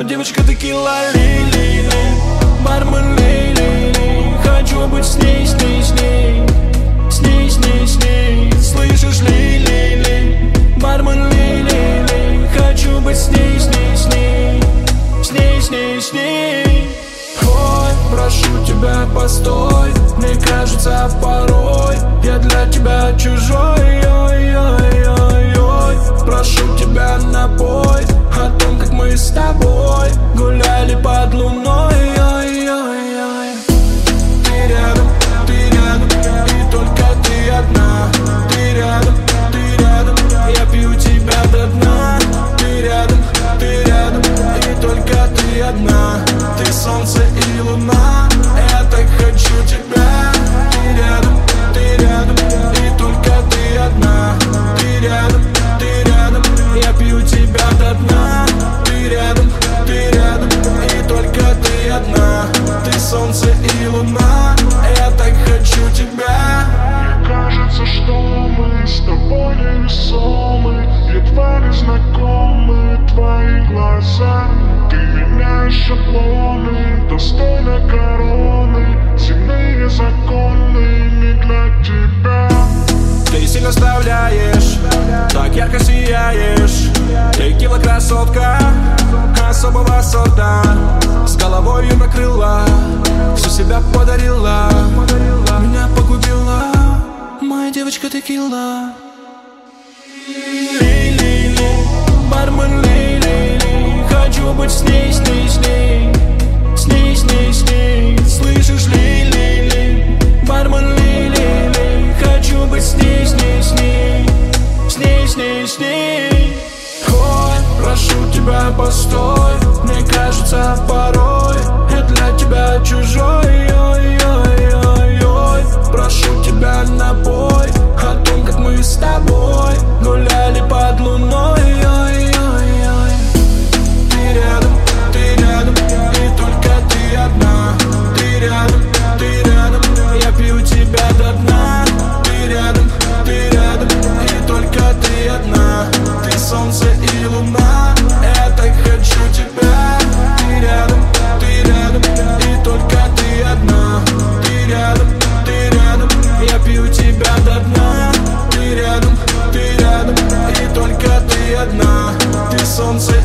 Девочка текила, ли-ли-ли, бармен, ли-ли-ли. Хочу быть с ней, с ней, с ней, с ней, с ней, с ней. Слышишь, ли-ли-ли, бармен, ли-ли-ли. Хочу быть с ней, с ней, с ней, с ней, с ней, с ней. Ой, прошу тебя, постой. Мне кажется порой я для тебя чужой. Ой-ой-ой-ой. Прошу тебя напой о том, как мы с тобой гуляли под луной. Ой-ой-ой. Ты рядом, и только ты одна. Ты рядом, я пью тебя до дна. Ты рядом, и только ты одна. Ты солнце и луна, я так хочу тебя. Ты рядом, и только ты одна. Ты рядом, я пью тебя до дна. Ты рядом, и только ты одна. Ты солнце и луна, я так хочу тебя. Мне кажется, что мы с тобой невесомы, едва ли знакомы твои глаза. Ты меняешь шаблоны, достойно короны. Земные законы не для тебя. Ты сильно вставляешь, так ярко сияешь. Текила красотка особого сорта. С головой накрыла, всю себя подарила. Меня погубила моя девочка текила. Ли-ли-ли, бармен, ли-ли-ли. Хочу быть с ней, с ней, с ней, с ней, с ней, с ней. Слышишь, ли-ли-ли, бармен, ли-ли-ли. Хочу быть с ней, с ней, с ней, с ней, с ней, с ней. Ой, прошу тебя, постой. Мне кажется порой я для тебя чужой. Ой-ой-ой-ой. Прошу тебя напой о том, как мы с тобой гуляли под луной. Ой-ой-ой. Ты рядом, и только ты одна. Ты рядом, я пью тебя до дна. Ты рядом, и только ты одна. Ты солнце и луна, я так хочу тебя. Ты рядом, и только ты одна. Ты рядом, я пью тебя до дна. Ты рядом, и только ты одна. Ты солнце